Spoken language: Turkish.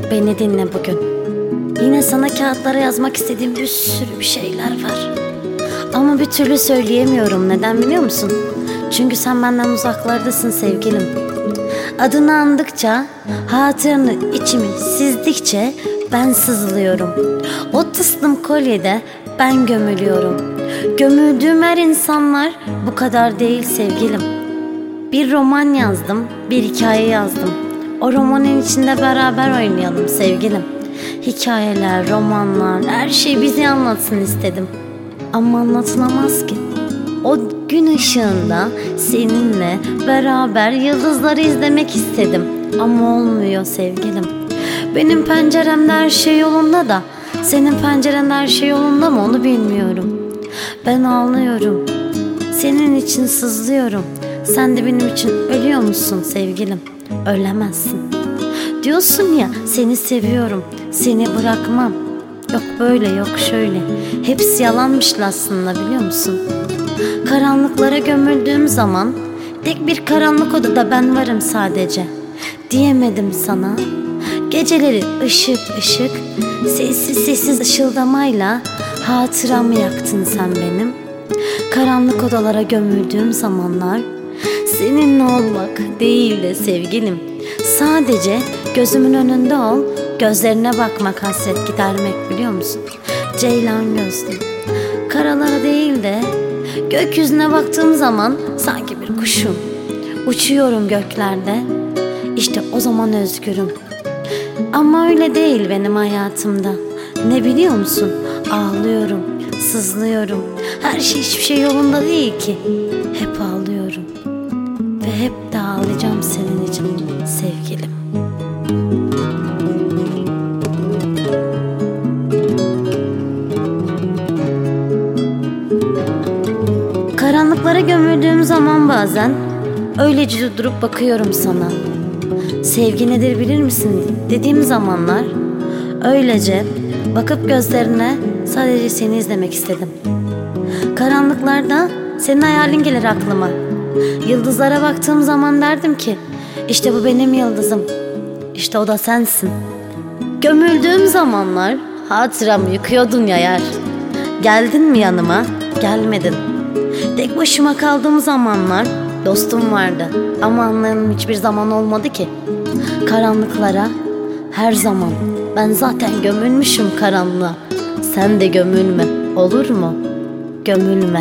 Beni dinle bugün. Yine sana kağıtlara yazmak istediğim bir sürü bir şeyler var. Ama bir türlü söyleyemiyorum. Neden biliyor musun? Çünkü sen benden uzaklardasın sevgilim. Adını andıkça, hatıranı içimi sizdikçe ben sızılıyorum. O tılsım kolyede ben gömülüyorum. Gömüldüğüm her insanlar bu kadar değil sevgilim. Bir roman yazdım, bir hikaye yazdım. O romanın içinde beraber oynayalım sevgilim. Hikayeler, romanlar, her şey bizi anlatsın istedim. Ama anlatılamaz ki. O gün ışığında seninle beraber yıldızları izlemek istedim. Ama olmuyor sevgilim. Benim penceremde her şey yolunda da senin pencerende her şey yolunda mı onu bilmiyorum. Ben ağlıyorum. Senin için sızlıyorum. Sen de benim için ölüyor musun sevgilim? Ölemezsin. Diyorsun ya seni seviyorum, seni bırakmam. Yok böyle yok şöyle. Hepsi yalanmış aslında biliyor musun? Karanlıklara gömüldüğüm zaman tek bir karanlık odada ben varım sadece. Diyemedim sana. Geceleri ışık ışık, sessiz sessiz ışıldamayla hatıramı yaktın sen benim. Karanlık odalara gömüldüğüm zamanlar seninle olmak değil de sevgilim. Sadece gözümün önünde ol, gözlerine bakmak, hasret gidermek biliyor musun? Ceylan gözlü. Karalara değil de gökyüzüne baktığım zaman sanki bir kuşum. Uçuyorum göklerde. İşte o zaman özgürüm. Ama öyle değil benim hayatımda. Ne biliyor musun? Ağlıyorum, sızlıyorum. Her şey hiçbir şey yolunda değil ki. Hep ağlıyorum. Ve hep de ağlayacağım senin için sevgilim. Karanlıklara gömüldüğüm zaman bazen öylece durup bakıyorum sana. Sevgi nedir bilir misin dediğim zamanlar öylece bakıp gözlerine sadece seni izlemek istedim. Karanlıklarda senin hayalin gelir aklıma. Yıldızlara baktığım zaman derdim ki işte bu benim yıldızım. İşte o da sensin. Gömüldüğüm zamanlar hatıramı yıkıyordun ya yer. Geldin mi yanıma? Gelmedin. Tek başıma kaldığım zamanlar dostum vardı. Ama anlayan hiçbir zaman olmadı ki. Karanlıklara her zaman. Ben zaten gömülmüşüm karanlığa. Sen de gömülme, olur mu? Gömülme.